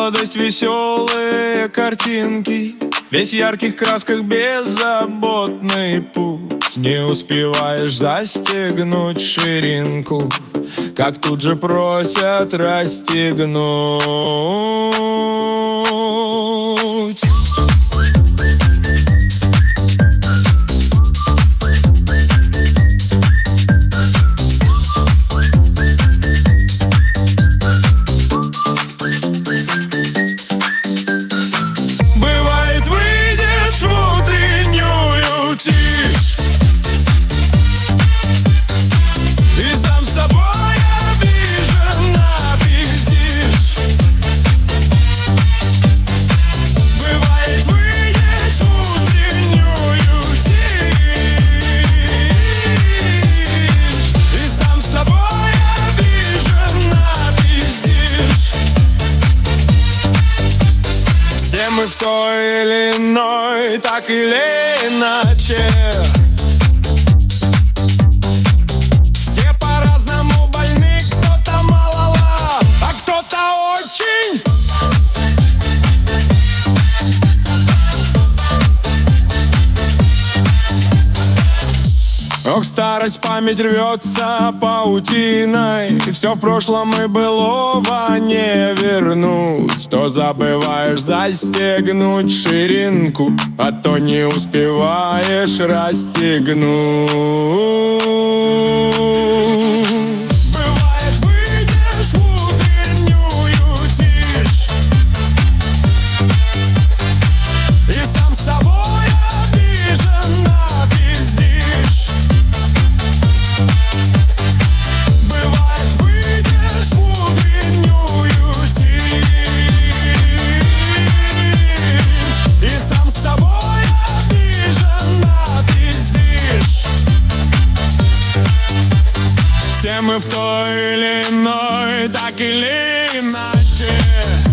молодость, веселые картинки, весь в ярких красках беззаботный путь. Не успеваешь застегнуть ширинку, как тут же просят расстегнуть. Бывает, выйдешь в утреннюю тишь и сам с собой обиженно пиздишь. Бывает, выйдешь в утреннюю тишь и сам с собой обиженно пиздишь. Все мы в той или иной, так или иначе, все по-разному больны, кто-то малова, а кто-то очень. Ох, старость, память рвется паутиной, и все в прошлом и былого не вернуть. То забываешь застегнуть ширинку, а то не успеваешь расстегнуть. Бывает, выйдешь в утреннюю тишь и сам с собой обиженно пиздишь. Бывает, выйдешь в утреннюю тишь и сам с собой обиженно пиздишь. Все мы в той или иной, так или иначе.